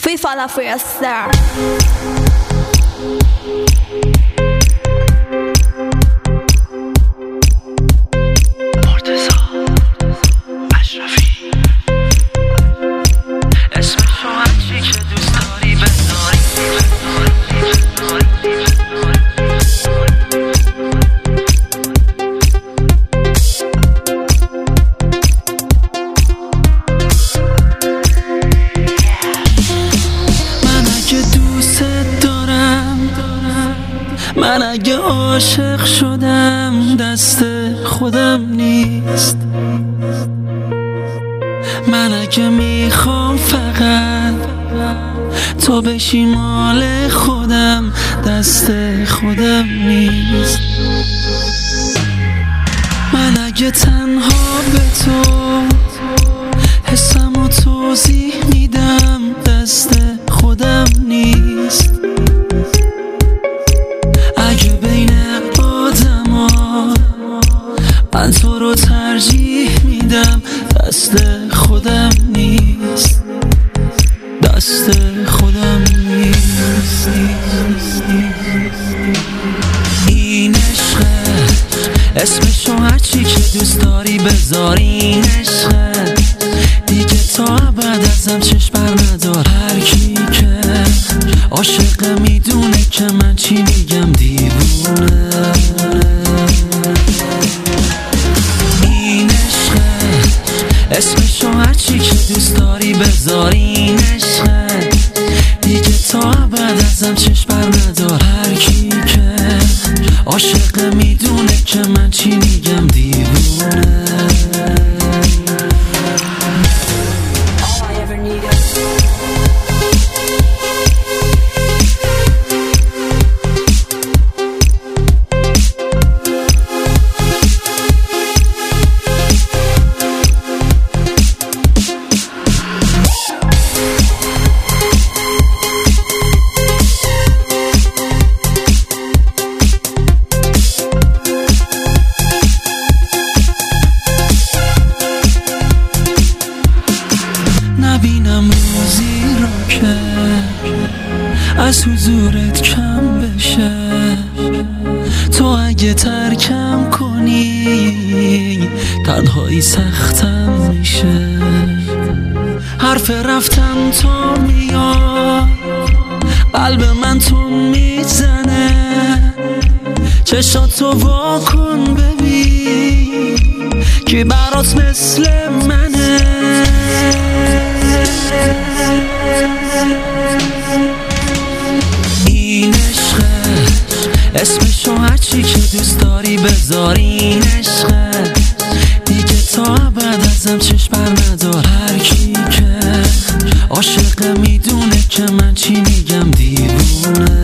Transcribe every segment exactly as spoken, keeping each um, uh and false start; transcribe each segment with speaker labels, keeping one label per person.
Speaker 1: 非法拉菲斯尔。
Speaker 2: من اگه عاشق شدم دست خودم نیست. من اگه میخوام فقط تو بشی مال خودم دست خودم نیست. من اگه تنها به تو حسمو توضیح میدم دست خودم نیست. اگه بین آدما من تو رو ترجیح میدم دست خودم نیست. دست خودم نیست. این عشقه اسمشو هرچی که دوست داری بذار. این عشقه دیگه تا ابد ازم چشم بر ندار. هر کی که عاشقه میدونه که من چی میگم دیوونه. این عشقه اسمشو هرچی که دوست داری بذار. این عشقه دیگه تا ابد ازم چشم بر ندار. هر کی که عاشقه میدونه که من چی میگم دیوونه. نبینم روزی رو که از حضورت کم بشه. تو اگه ترکم کنی تنهایی سختم میشه. حرف رفتن تو میاد قلب من تو میزنه. چشاتو وا کن ببین که برات مثل منه. این عشقه اسمشو هرچی که دوست داری بذار. این عشقه دیگه تا ابد ازم چشم بر ندار. هر کی که عاشقه میدونه که من چی میگم دیوونه.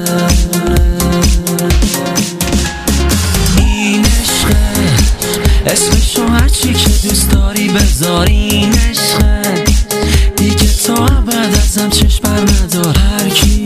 Speaker 2: این عشقه اسمشو هرچی که دوست داری بذار. این عشقه دیگه تا ابد ازم چشم بر ندار. هر کی